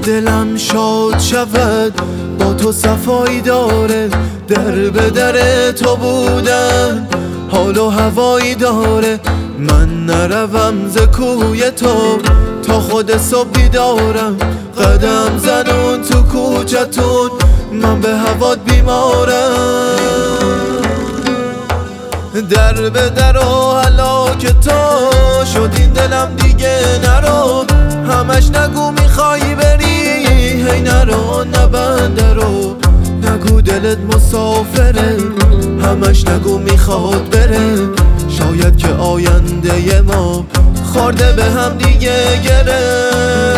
دلم شاد شود با تو صفایی داره، در به در تو بودن حال و هوایی داره. من نروم ز کوی تو تا خود صبح بیدارم، قدم زنون تو کوچتون من به هوات بیمارم. در به در و هلاک تو شد این دلم دیگه نرو، همش نگو میخوایی بری هی نرو نبنده رو، نگو دلت مسافره همش نگو میخواد بره. شاید که آینده ما خورده به هم دیگه گره.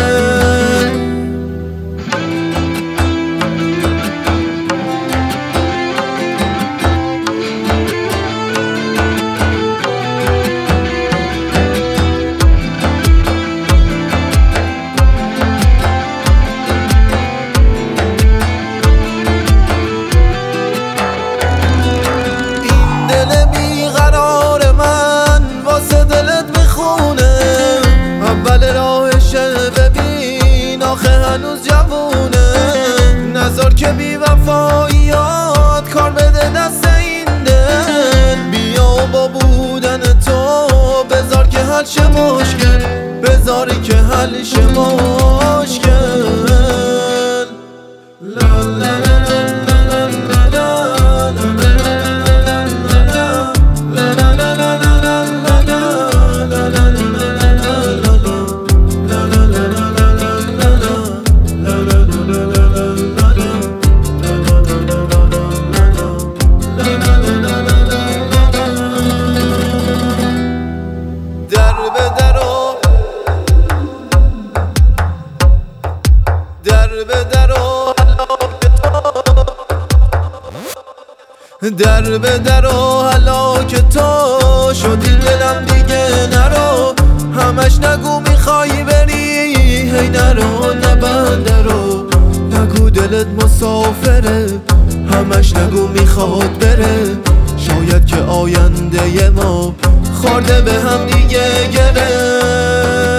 هنوز جوونه نذار که بی وفاییات کار بده دست این دل، بیا با بودن تو بذار که حل شه مشکل، بذاری که حل شه مشکل. لا لا لا در به در و هلاک تو شد این دلم دیگه نرو، همش نگو میخوایی بری هی نرو نبنده رو، نگو دلت مسافره همش نگو میخواد بره. شاید که آینده ما خورده به هم دیگه گره.